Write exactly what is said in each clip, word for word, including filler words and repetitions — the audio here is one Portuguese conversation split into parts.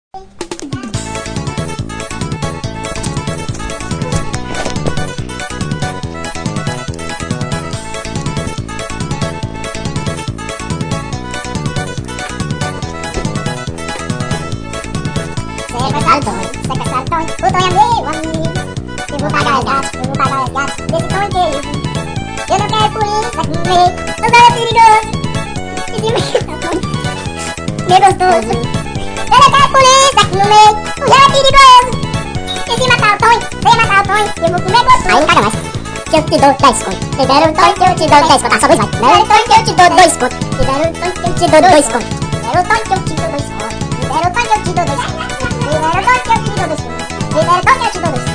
Sequestrar Tonho, o Tonho é meu amigo. Eu vou pagar as gatas, eu vou pagar as gatas desse Tonho inteiro. Eu não quero polícia aqui no meio, o Tonho é perigoso. E de mim, Tonho, meu gostoso. Eu não quero polícia aqui no meio, o Tonho é perigoso. E se matar o Tonho, venha matar o Tonho, eu vou comer gostoso. Aí não caga mais, que eu te dou dez conto. Se der um Tonho que eu te dou dez conto. Ah, só dois vai. Se der um Tonho que eu te dou dois conto. Se der um Tonho que eu te dou dois conto. Se der um Tonho que eu te dou dois conto. Se der um Tonho que eu te dou dois conto. Libera o Tonho que eu te dou dois pontos. Libera o Tonho que eu te dou dois pontos.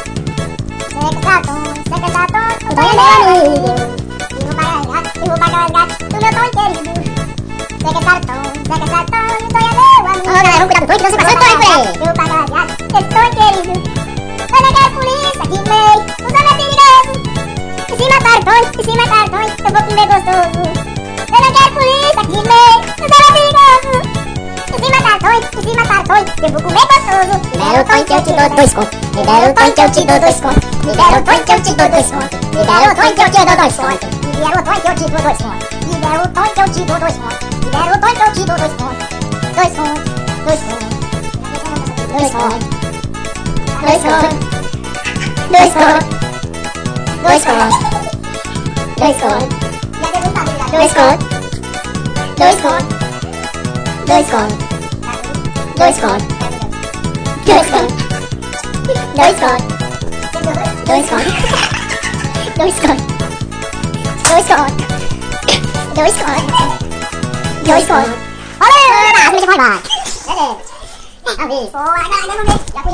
Sequestrar Tonho, sequestrar Tonho, o Tonho é meu amigo. Eu vou pagar as gatas, eu vou pagar as gatas do meu Tonho querido. Sequestrar Tonho, sequestrar Tonho, o Tonho é meu amigo. Ô galera, vamos cuidar do Tonho que não se passa o Tonho por aí. Eu vou pagar as gatas desse Tonho querido. Eu não quero polícia aqui no meio, o Tonho é perigoso. E se matar o Tonho, e se matar o Tonho, eu vou comer gostoso. Eu não quero polícia aqui no meio, o Tonho é perigoso. E se matar Tonho, e se matar Tonho, eu vou comer gostoso. Libera o Tonho que eu te dou dois contos. Libera o Tonho que eu te dou dois contos. Libera o Tonho que eu te dou dois contos. Libera o Tonho que eu te dou dois contos. Libera o Tonho que eu te dou dois contos. Libera o Tonho que eu te dou dois contos. Libera o Tonho que eu te dou dois contos. Dois contos, dois contos. Dois contos. Dois contos. Dois contos. Dois contos. Dois contos. Dois contos. Dois contos. Dois contos. Dois contos. Dois contos. Dois contos. Dois contos. Dois contos. Dois contos. Dois contos. Dois contos. Olha, me deixa mais baixo. Beleza. A ver. Pô, agora não vê.